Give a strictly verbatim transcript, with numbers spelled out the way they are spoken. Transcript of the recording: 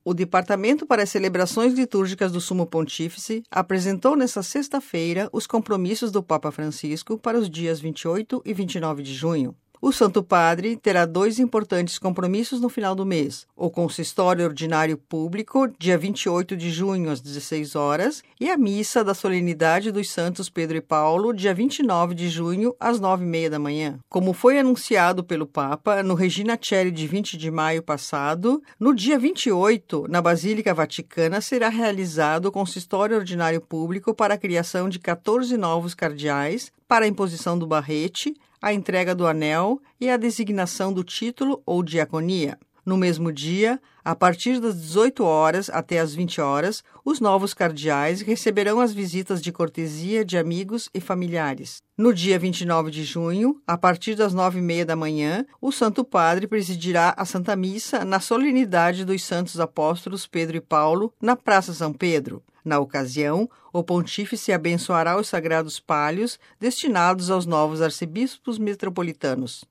O Departamento para as Celebrações Litúrgicas do Sumo Pontífice apresentou nesta sexta-feira os compromissos do Papa Francisco para os dias vinte e oito e vinte e nove de junho. O Santo Padre terá dois importantes compromissos no final do mês: o Consistório Ordinário Público, dia vinte e oito de junho, às dezesseis horas, e a Missa da Solenidade dos Santos Pedro e Paulo, dia vinte e nove de junho, às nove e meia da manhã. Como foi anunciado pelo Papa no Regina Coeli de vinte de maio passado, no dia vinte e oito, na Basílica Vaticana, será realizado o Consistório Ordinário Público para a criação de quatorze novos cardeais, para a imposição do barrete, a entrega do anel e a designação do título ou diaconia. No mesmo dia, a partir das dezoito horas até as vinte horas, os novos cardeais receberão as visitas de cortesia de amigos e familiares. No dia vinte e nove de junho, a partir das nove e meia da manhã, o Santo Padre presidirá a Santa Missa na solenidade dos Santos Apóstolos Pedro e Paulo, na Praça São Pedro. Na ocasião, o pontífice abençoará os sagrados palhos destinados aos novos arcebispos metropolitanos.